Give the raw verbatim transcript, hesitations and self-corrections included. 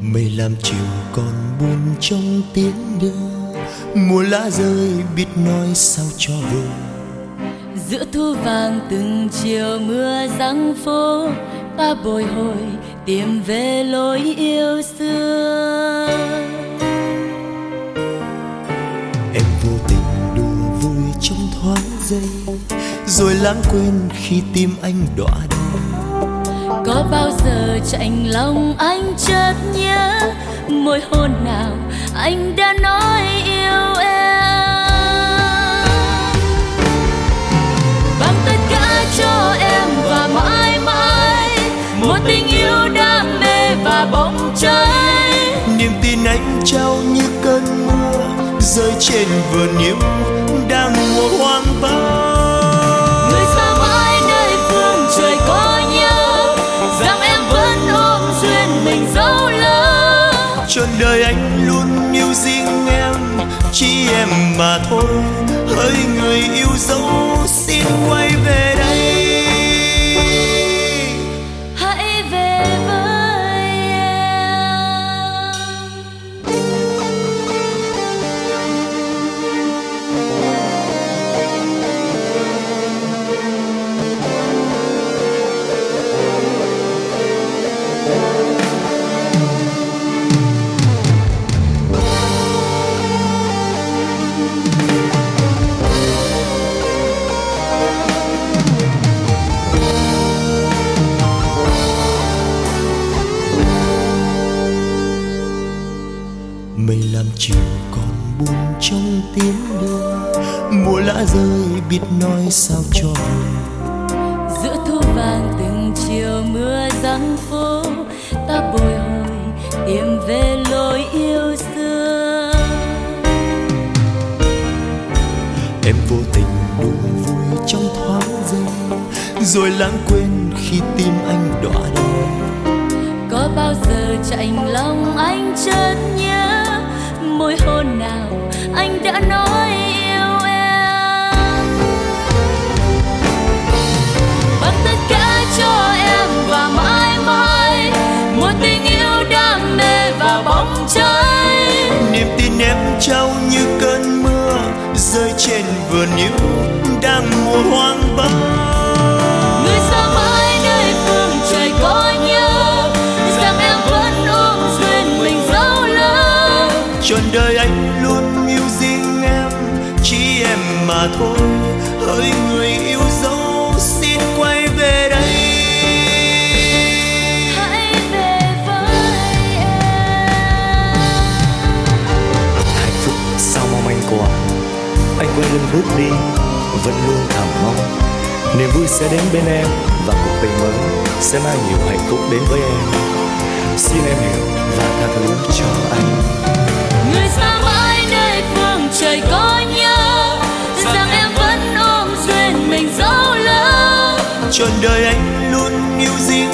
Mây làm chiều còn buồn trong tiếng đưa, mùa lá rơi biết nói sao cho vừa. Giữa thu vàng từng chiều mưa giăng phố, ta bồi hồi tìm về lối yêu xưa. Em vô tình đùa vui trong thoáng giây, rồi lãng quên khi tim anh đọa đầy. Có bao giờ chạnh lòng anh chợt nhớ môi hôn nào anh đã nói yêu em. Bằng tất cả cho em và mãi mãi một tình yêu đam mê và bỗng cháy. Niềm tin anh trao như cơn mưa rơi trên vườn yêu đang mùa hoang vắng. Người xa mãi nơi phương trời có nhớ rằng em vẫn ôm duyên mình dấu lỡ. Trọn đời anh luôn yêu riêng em, chỉ em mà thôi. Hỡi người yêu dấu xin quay về đây, hãy về với em. Mây làm chiều còn buồn trong tiếng đưa, mùa lá rơi biết nói sao cho vừa. Giữa thu vàng từng chiều mưa giăng phố, ta bồi hồi tìm về lối yêu xưa. Em vô tình đùa vui trong thoáng giây, rồi lãng quên khi tim anh đọa đầy. Có bao giờ chạnh lòng anh chợt nhớ môi hôn nào anh đã nói yêu em. Bằng tất cả cho em và mãi mãi một tình yêu đam mê và bóng cháy. Niềm tin em trao như cơn mưa rơi trên vườn yêu đang mùa hoang vắng. Người xa mãi nơi phương trời có nhớ rằng em vẫn ôm duyên mình dấu lỡ. Trọn đời anh luôn yêu riêng em, chỉ em mà thôi. Hỡi người yêu dấu xin quay về đây, Hãy về với em. Hạnh phúc sao mong anh qua, anh quay lưng bước đi, vẫn luôn thầm mong niềm vui sẽ đến bên em và cuộc tình mới sẽ mang nhiều hạnh phúc đến với em. Xin em hiểu và tha thứ cho anh. Người xa mãi nơi phương trời có nhớ rằng em vẫn ôm duyên mình dấu lỡ. trọn đời anh luôn yêu riêng